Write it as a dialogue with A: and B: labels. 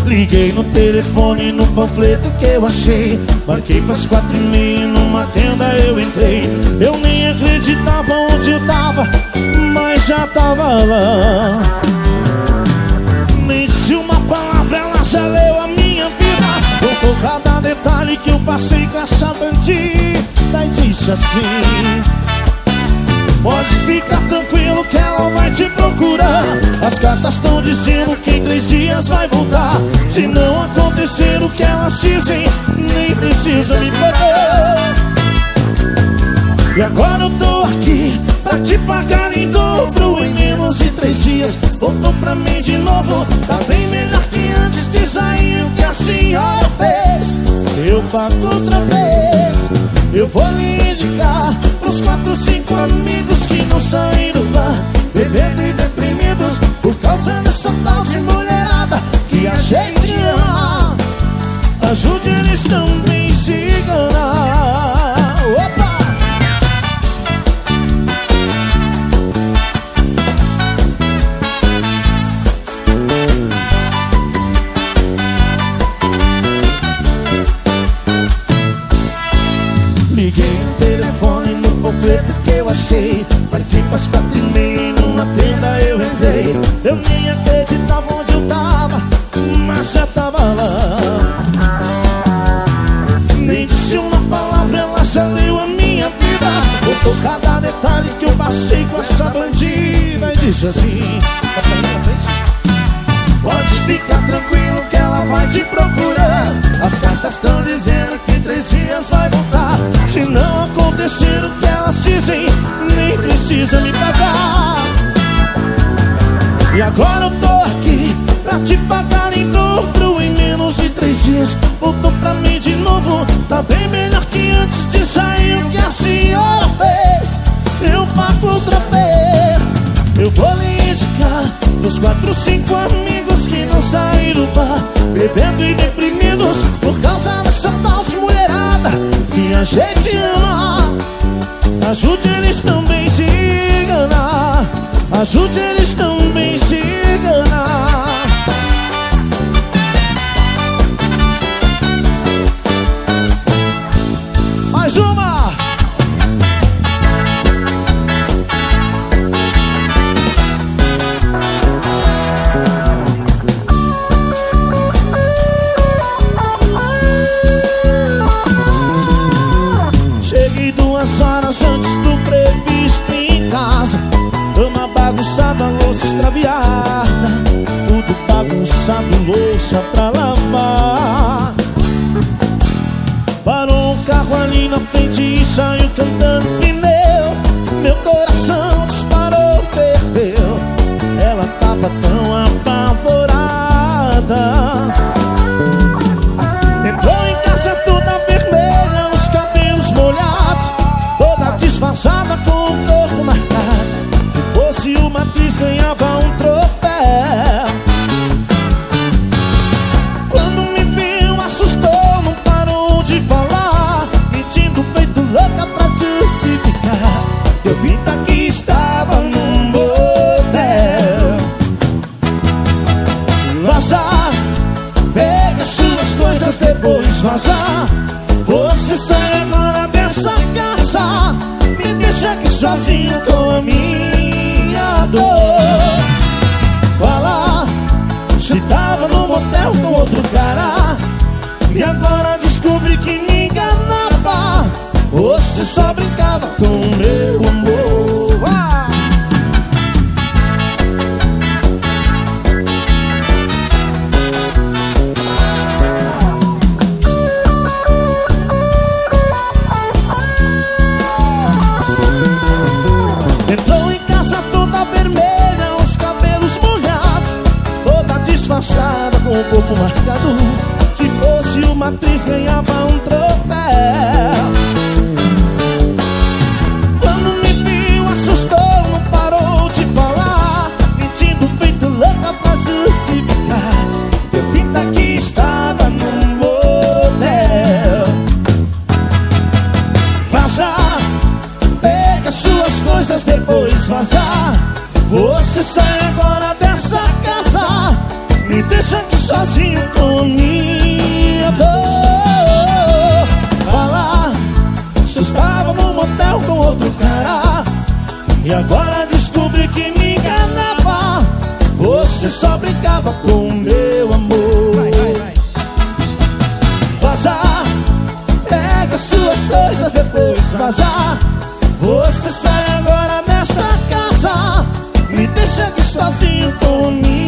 A: Liguei no telefone, no panfleto que eu achei. Marquei pras 4h30, numa tenda eu entrei. Eu nem acreditava onde eu tava, mas já tava lá. Nem disse uma palavra, ela já leu a minha vida. Contou cada detalhe que eu passei com essa bandida. E disse assim: pode ficar tranquilo que ela vai te procurar. As cartas estão dizendo que em 3 dias vai voltar. Se não acontecer o que elas dizem, nem precisa me pagar. E agora eu tô aqui pra te pagar em dobro. Em menos de 3 dias voltou pra mim de novo. Tá bem melhor que antes de sair o que a senhora fez. Eu pago outra vez. Eu vou lhe indicar pros 4, 5 amigos que não saem do bar, bebendo e deprimidos por causa dessa tal de mulherada que a gente ama. Ajude eles também a se enganar. Opa! Liguei no telefone, no panfleto que eu achei. Marquei pras 4h30, numa tenda eu entrei. Eu nem acreditava onde eu tava, mas já tava lá. Nem disse uma palavra, ela já leu a minha vida. Contou cada detalhe que eu passei com essa bandida. E disse assim: tá saindo na frente? Pode ficar tranquilo que ela vai te procurar. As cartas estão dizendo que em 3 dias vai voltar. Se não acontecer o que elas dizem, nem precisa me pagar. E agora eu tô aqui pra te pagar em dobro. Em menos de 3 dias voltou pra mim de novo. Tá bem melhor que antes de sair o que a senhora fez. Eu pago outra vez. Eu vou lhe indicar os 4, 5 amigos que não saíram do bar, bebendo e deprimidos por causa dessa tal de mulherada que a gente ama. Ajude eles também a se enganar. Ajude eles também a se enganar. Mais uma! Cheguei 2 horas antes do previsto em casa. Cama bagunçada, louça extraviada, tudo bagunçado, louça pra lavar. Parou um carro ali na frente e saiu cantando pneu. Meu coração disparou, ferveu. Ela tava tão apavorada. Entrou em casa toda vermelha, os cabelos molhados, toda disfarçada com o corpo marcado. Se fosse uma atriz ganhava um troféu. Quando me viu assustou, não parou de falar, pedindo peito louca pra justificar. Eu pinta que estava num motel. Vazar, pega suas coisas, depois vazar. Você sai agora dessa casa, me deixa aqui sozinho com a minha dor. Fala, se tava no motel com outro cara e agora descobri que me enganava. Você só brincava com o meu amor. Entrou em casa toda vermelha, os cabelos molhados, toda disfarçada com o corpo marcado. Se fosse uma atriz ganhava um troféu. Quando me viu assustou, não parou de falar, pedindo peito louca pra justificar. Eu pinta que estava num motel. Vazar, pega suas coisas, depois vazar. Você sai agora dessa casa, me deixa aqui sozinho com você só brincava com o meu amor. Vazar, pega suas coisas, depois vazar. Você sai agora dessa casa, me deixa aqui sozinho com